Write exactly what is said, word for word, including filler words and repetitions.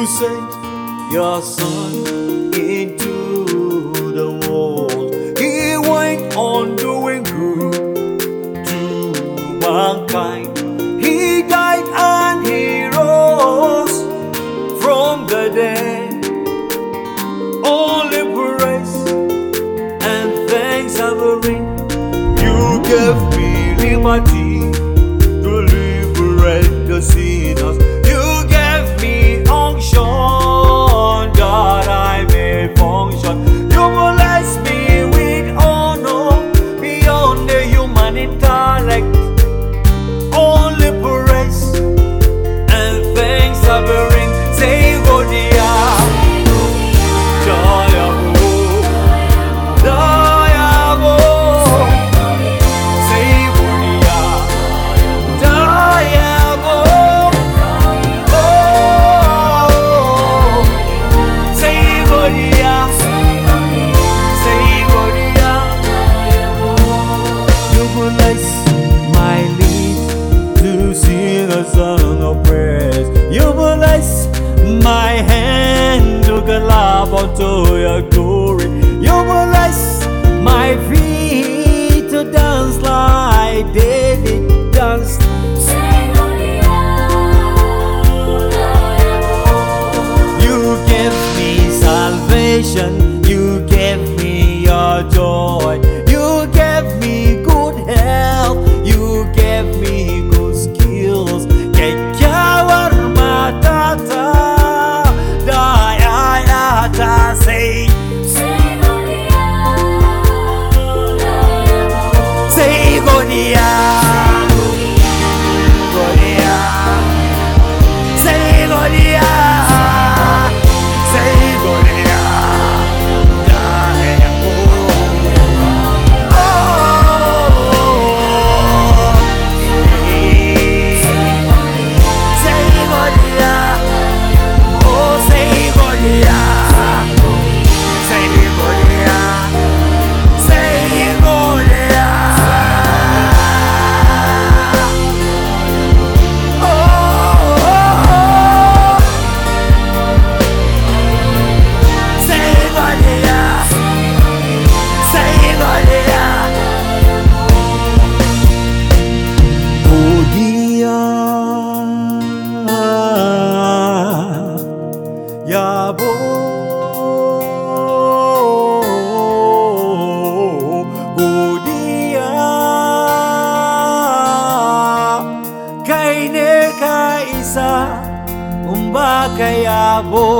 You sent your son into the world. He went on doing good to mankind. He died and he rose from the dead. Only praise and thanks are bring. You gave me liberty to liberate the sinners. You gave me unction that I may function. You bless me with honor beyond the human intellect. Only praise and thanks I bring. Say God, yeah. Song of praise. You bless my hand to clap unto your glory. You bless my feet to dance like David danced. You gave me salvation. You gave me your joy. You gave me good health. You gave me good skills. Say, say Godia. Yabo Godia Kaine ka isa umba ka yabo